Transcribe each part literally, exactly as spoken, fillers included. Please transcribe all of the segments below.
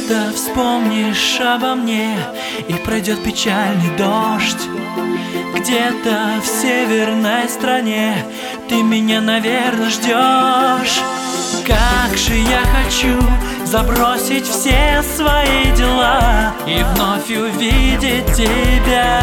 Где-то вспомнишь обо мне, и пройдет печальный дождь. Где-то в северной стране ты меня, наверное, ждешь. Как же я хочу забросить все свои дела и вновь увидеть тебя.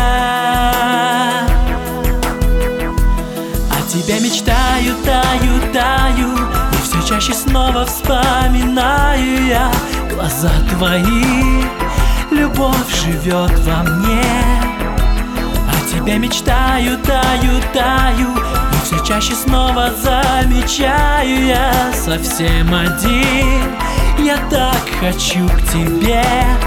О тебе мечтаю, таю, таю, и все чаще снова вспоминаю я глаза твои. Любовь живет во мне. О тебе мечтаю, таю, таю, и все чаще снова замечаю я совсем один. Я так хочу к тебе.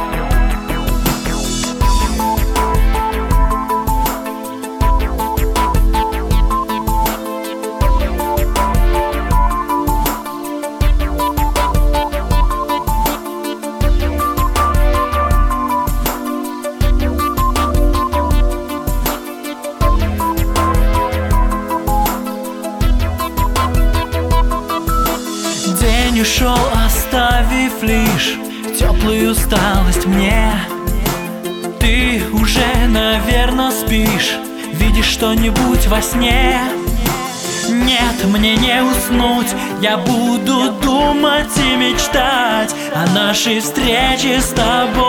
День ушел, оставив лишь теплую усталость мне. Ты уже, наверное, спишь, видишь что-нибудь во сне. Нет, мне не уснуть, я буду думать и мечтать о нашей встрече с тобой.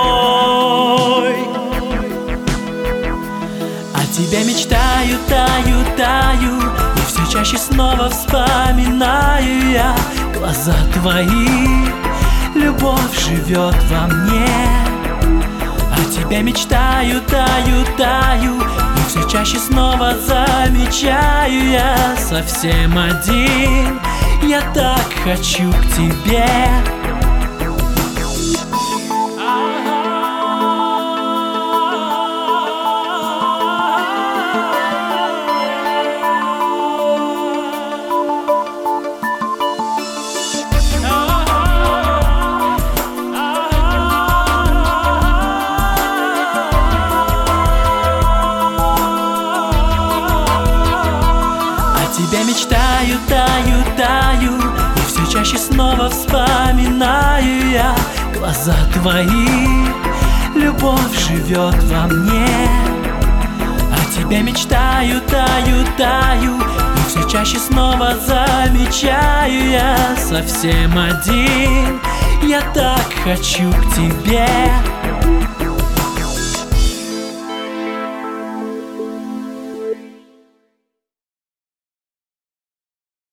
О тебе мечтаю, таю, таю, и все чаще снова вспоминаю я глаза твои. Любовь живет во мне. О тебе мечтаю, таю, таю, и все чаще снова замечаю я совсем один. Я так хочу к тебе. Тебя мечтаю, таю, таю, и все чаще снова вспоминаю я глаза твои. Любовь живет во мне. О тебе мечтаю, таю, таю, и все чаще снова замечаю я совсем один. Я так хочу к тебе.